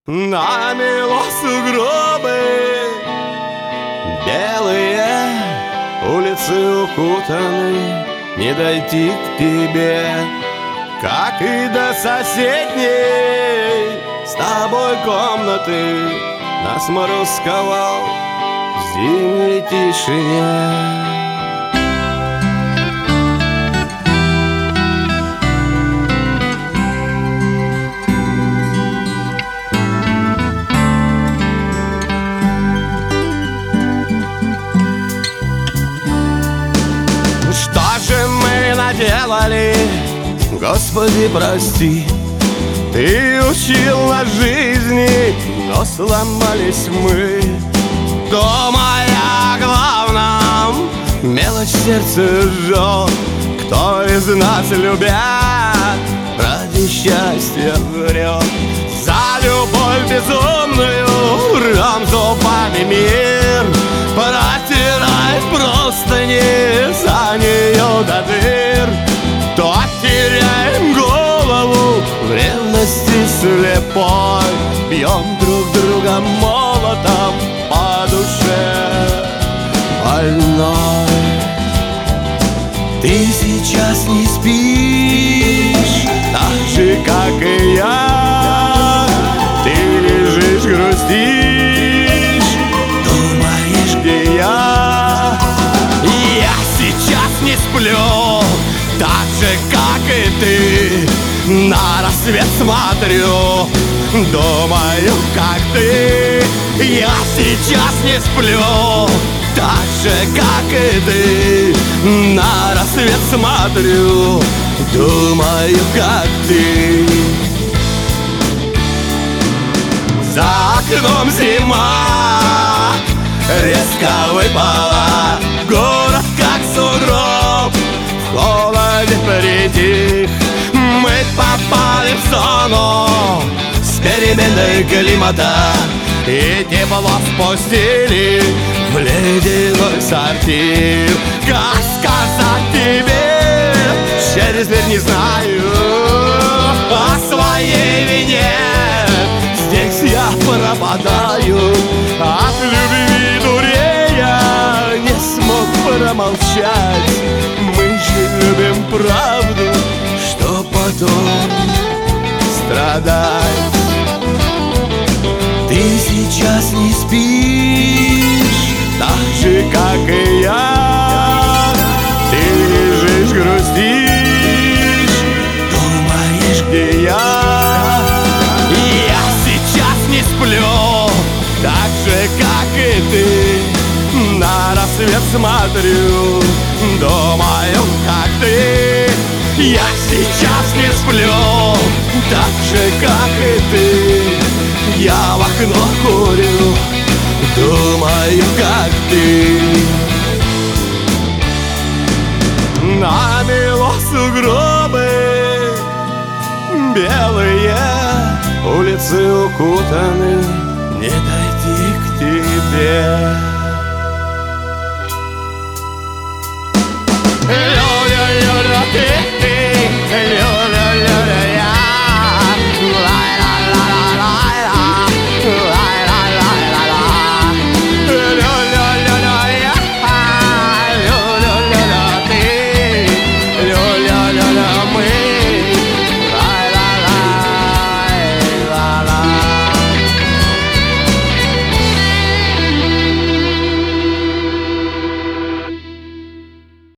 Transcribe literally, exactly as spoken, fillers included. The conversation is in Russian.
Намело сугробы, белые улицы укутаны, не дойти к тебе, как и до соседней с тобой комнаты. Нас мороз сковал в зимней тишине. Что же мы наделали, Господи, прости? Ты учил нас жизни, но сломались мы. Думая о главном, мелочь сердце жжет. Кто из нас, любя, ради счастья врет? За любовь безумную рвем зубами мир, протирай простыни за нее до дыр. То теряем голову в ревности слепой, бьем друг друга молотом по душе больной. Ты сейчас не спишь, так же, как и я. Ты лежишь, грустишь, думаешь, где я. Я сейчас не сплю, так же, как и ты. На рассвет смотрю, думаю, как ты. Я сейчас не сплю, так же, как и ты. На рассвет смотрю, думаю, как ты. За окном зима резко выпала, город как сугроб в холоде притих. Мы попали в зону с переменой климата и тепло спустили в ледяной сортир. Как сказать тебе, через дверь не знаю, по своей вине здесь я пропадаю. От любви дурея не смог промолчать. Мы же любим правду, что потом страдать. Ты сейчас не спишь, так же, как и я. Ты лежишь, грустишь, думаешь, где я. Я сейчас не сплю, так же, как и ты. На рассвет смотрю, думаю, как ты. Я сейчас не сплю, так же, как и ты. Я в окно курю, думаю, как ты. Намело сугробы, белые улицы укутаны, не дойти к тебе. Ля-ля-ля-ля, ты, ты.